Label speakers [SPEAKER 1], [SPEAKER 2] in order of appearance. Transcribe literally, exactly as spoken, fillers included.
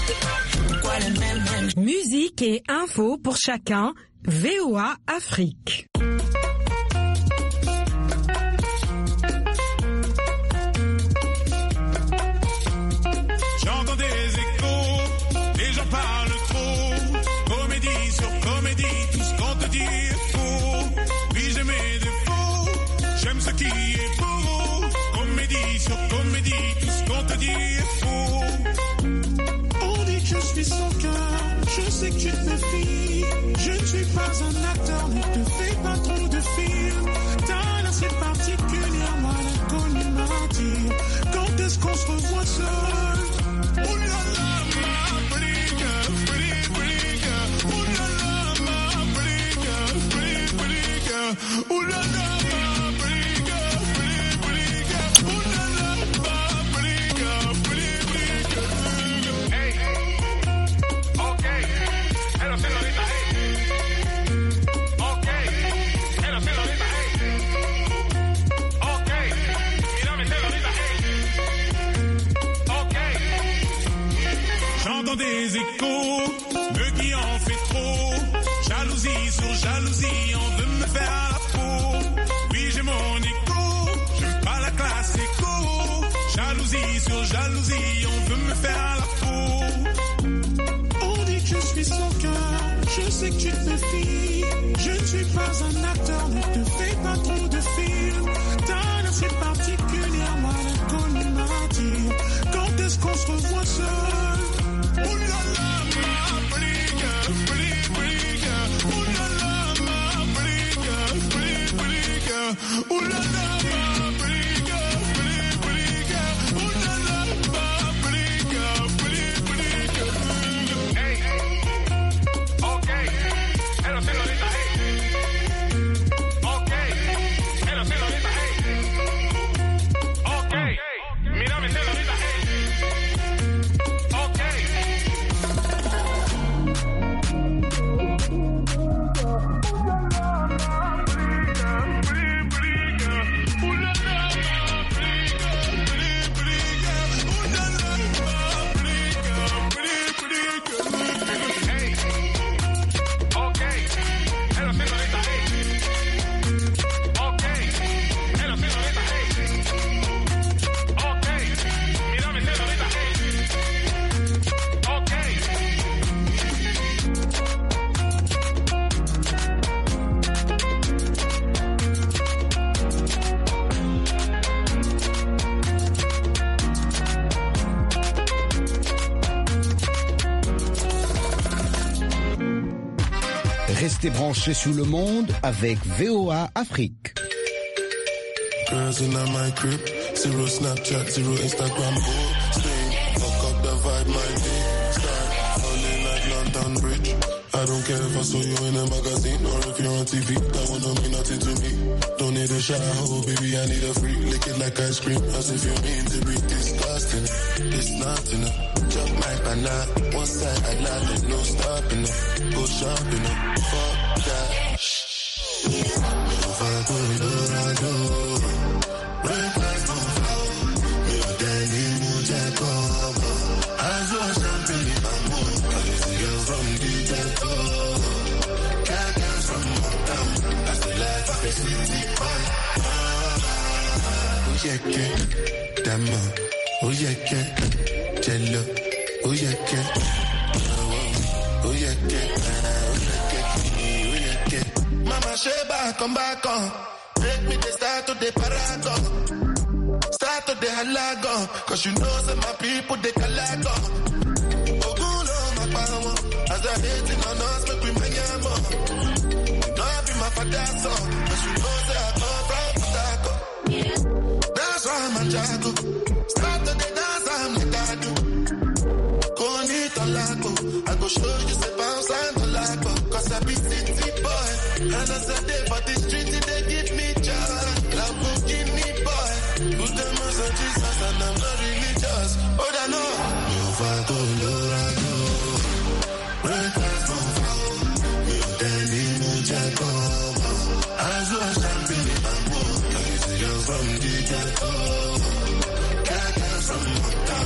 [SPEAKER 1] Musique et info pour chacun, V O A Afrique.
[SPEAKER 2] J'entends des échos, les gens parlent trop. Comédie sur comédie, tout ce qu'on te dit est faux. Oui, j'ai mes défauts, j'aime ce qui est beau. Comédie sur comédie, tout ce qu'on te dit est faux.
[SPEAKER 3] On dit que je suis son cœur, je sais que tu te méfies. Je ne suis pas un acteur, ne te fais pas trop de films. Ta l'air c'est particulier, moi l'inconnu m'attire. Quand est-ce qu'on se revoit seul?
[SPEAKER 2] Ouh là là, ma brique, brique, brique. Ouh là là, ma brique, brique, brique. Ouh là là, ma brique, brique, brique. Ouh là là, ma brique, brique, brique. Hey, okay. Hello, señorita, hey. Okay. Hello, señorita, hey. Okay. Mírame, señorita, hey. Okay. J'entends des échos, me qui en fait trop. Jalousie sur jalousie, on veut me faire la peau. Oui, j'ai mon écho, j'aime pas la classe écho. Jalousie sur jalousie, on veut me faire la peau.
[SPEAKER 3] On dit que je suis son cœur, je sais que tu te méfies. Je ne suis pas un acteur, ne te fais pas trop de films. Ta l'air c'est particulier, moi l'inconnu m'attire. Quand est-ce qu'on se revoit seul?
[SPEAKER 2] Ouh là là, ma brique, brique, brique. Ouh là là, ma brique, brique, brique. Ouh là là, ma brique, brique, brique. Ouh là là, ma brique, brique, brique. Hey, okay. Hello, señorita, hey. Okay. Hello, señorita, hey. Okay. Mírame, señorita, hey. Okay.
[SPEAKER 4] Restez branchés sur le monde avec V O A Afrique.
[SPEAKER 5] Girls in my crib, zero Snapchat, zero Instagram, posting. Fuck up the vibe, my big start. Falling like London Bridge. I don't care if I saw you in a magazine or if you're on T V. That would not mean nothing to me. Don't need a shower, baby, I need a free. Lick it like ice cream, as if you mean to be disgusting. It's not enough. Drop my banana, one side I love it, no stopping up. Go shopping up, fuck that. If I go to Dorado, right back on flow. Your daddy moves that cover. I saw something in my mood. Crazy girl from the ghetto. Cat girls from Motown. That's the life of a city boy. Oh yeah, yeah, damn. Oh yeah, yeah, jello. Oh yeah, yeah. Oh yeah, yeah. Oh yeah, yeah. Mama Sheba, come back on. Take me the start to the paragon. Start to the halagon. Cause you know that my people, they calago. Ogulo, my power. As I hate it on us, make we make it more. No, I be my father's son. Cause you know that I come from Potako. That's why I'm a jago. Start to the dance, I'm the dado. I go show you the bounce and the lago. Cause I be city boy. And I said